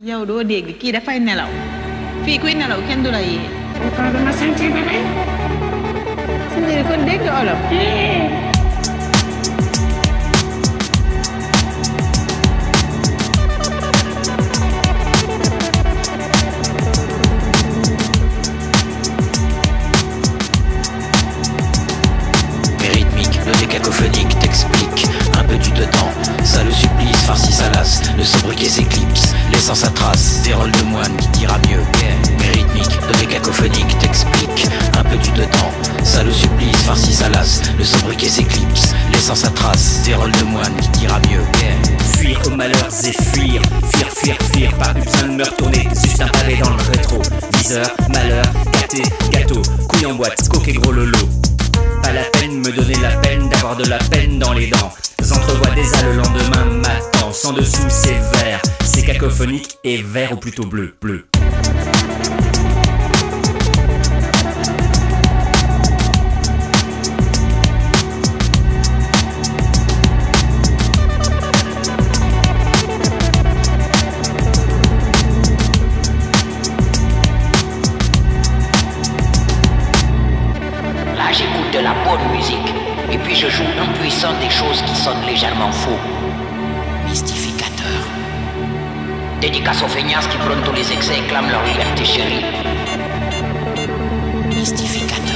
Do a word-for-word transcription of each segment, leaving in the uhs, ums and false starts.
yow doo dégg kii dafay nelaw fii kuy nelaw kenn du la yee. pourtant dama sant ba tey. Sëñ kon dégg nga olof. Le cacophonique t'explique un peu du dedans. Ça le supplice, farci sa lasse. Le sobriquet s'éclipse, laissant sa trace. Des rôles de moine qui dira mieux. Mais rythmique, le cacophonique t'explique un peu du dedans. Ça le supplice, farci sa lasse. Le sobriquet s'éclipse, laissant sa trace. Des rôles de moine qui dira mieux. Fuir aux malheurs et fuir. Fuir, fuir, fuir. Pas besoin de me retourner. Juste un pavé dans le rétro. Viseur, malheur, gâté, gâteau. Couille en boîte, coque et gros lolo. Pas la peine me donner la peine d'avoir de la peine dans les dents. J'entrevois déjà le lendemain m'attend. Sans dessous c'est vert, c'est cacophonique et vert ou plutôt bleu, bleu. J'écoute de la bonne musique et puis je joue impuissant des choses qui sonnent légèrement faux. Mystificateur. Dédicace aux feignasses qui prennent tous les excès et clament leur liberté chérie. Mystificateur.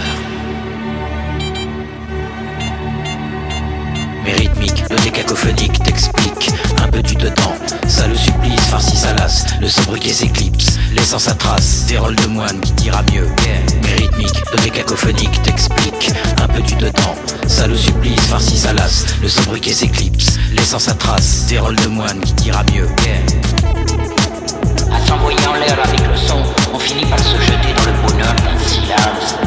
Mais rythmique, le cacophonique t'explique un peu du dedans. Ça le supplice, farci sa lasse. Le sobriquet s'éclipse, laissant sa trace. Des rôles de moine qui dira mieux. Mais rythmique, le cacophonique t'explique un peu du dedans. Ça le supplice, farci sa lasse. Le sobriquet s'éclipse, laissant sa trace. Des rôles de moine qui dira mieux. À s'envoyer en l'air avec le son, on finit par se jeter dans le bonheur d'un silence.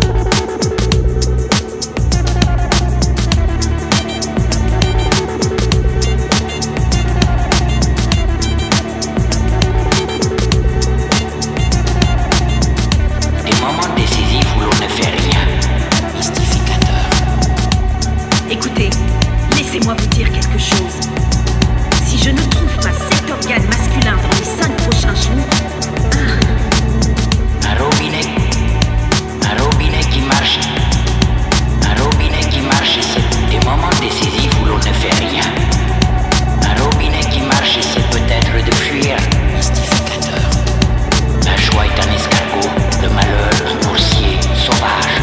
Écoutez, laissez-moi vous dire quelque chose. Si je ne trouve pas cet organe masculin dans les cinq prochains jours... Un robinet, un robinet qui marche. Un robinet qui marche, c'est des moments décisifs où l'on ne fait rien. Un robinet qui marche, c'est peut-être de fuir. Mystificateur. La joie est un escargot, le malheur un coursier sauvage.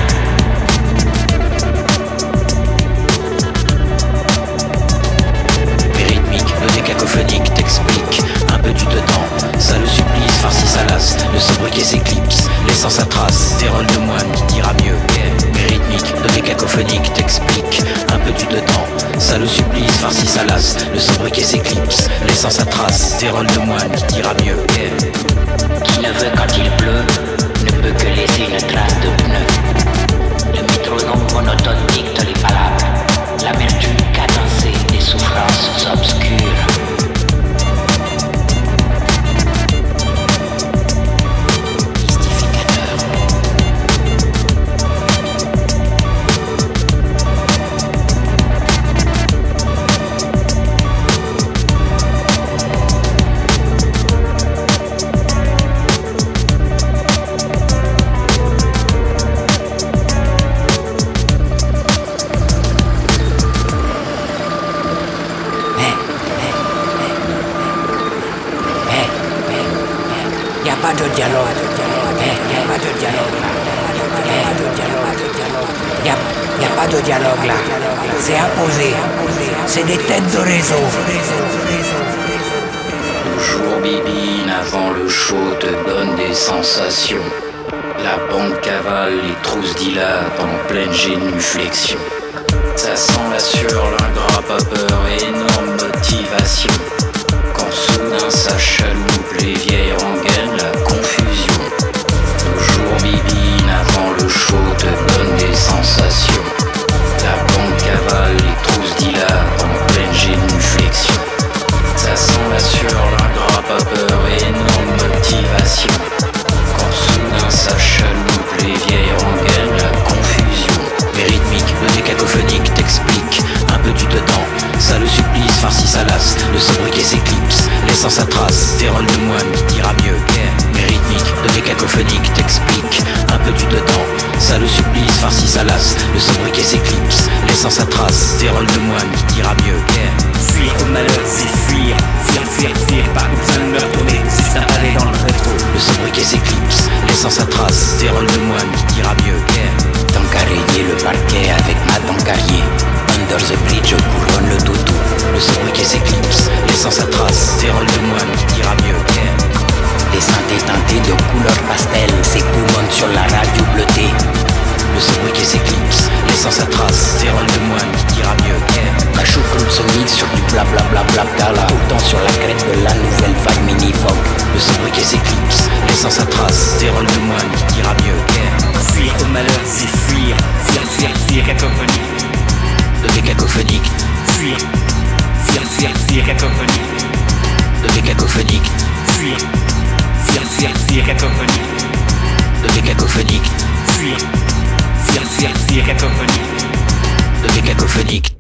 Le cacophonique t'explique un peu du dedans. Ça le supplice, farci sa lasse. Le sobriquet s'éclipse, laissant sa trace. Des rôles de moine qui dira mieux. Mais rythmique, le cacophonique t'explique un peu du dedans. Ça le supplice, farci sa lasse. Le sobriquet s'éclipse, laissant sa trace. Des rôles de moine qui dira mieux. Qui ne veut quand il pleut ne peut que laisser une trace de pneu. Le métronome monotone dicte les palabres. L'amertume cadencée des souffrances obscures. Y a pas de dialogue. Y a pas de dialogue. Y a, y a pas de dialogue là. C'est imposé. C'est des têtes de réseau. Toujours bibine avant le show te donne des sensations. La bande cavale, les trousses dilatent en pleine génuflexion. Ça sent la sueur, l'ingrat pas peur et énorme motivation. Quand soudain ça chaloupe les vieilles rengaines, la confusion. Toujours bibine avant le show te donne des sensations. La bande cavale, les trousses dilatent en pleine génuflexion. Ça sent la sueur, l'ingrat pas peur et énorme motivation. Quand soudain ça chaloupe les vieilles rengaines, la confusion. Mais rythmique, le cacophonique t'explique un peu du dedans. Ça le supplice, farci sa lasse. Le sobriquet s'éclipse, laissant sa trace. Férole de moine qui dira mieux. Mes rythmiques, de mes cacophoniques t'expliquent un peu du dedans. Ça le supplice, farci sa lasse, le sobriquet s'éclipse, laissant sa trace. Férole de moine qui dira mieux. Fuir au malheur, c'est fuir. Fuir, fuir, fuir, pas besoin de me retourner, juste un pavé dans le rétro. Le sobriquet s'éclipse, laissant sa trace. Férole de moine qui dira mieux. Tant qu'à rayer le parquet avec ma dent carrier, under the bridge je couronne le toutou. Le sobriquet s'éclipse, laissant sa trace. Férole de moine qui dira mieux. Les synthés teintés de couleurs pastel, ses coups montent sur la radio bleutée. Le sobriquet s'éclipse, laissant sa trace. Férole de moine qui dira mieux. Ma choucroute se mixe sur du blablabla gala, autant sur la crête de la nouvelle vague mini-fog. Le sobriquet s'éclipse, laissant sa trace. Férole de moine qui dira mieux. Fuir au malheur, c'est fuir. Fuir, fuir, fuir, cacophonique. De mes cacophoniques. Fuir, fuir, fuir, fuir, cacophonique. De mes cacophoniques. Fuir, fuir, fuir, fuir, cacophonique. De mes cacophoniques. Fuir, fuir, fuir, fuir, cacophonique. De mes cacophoniques.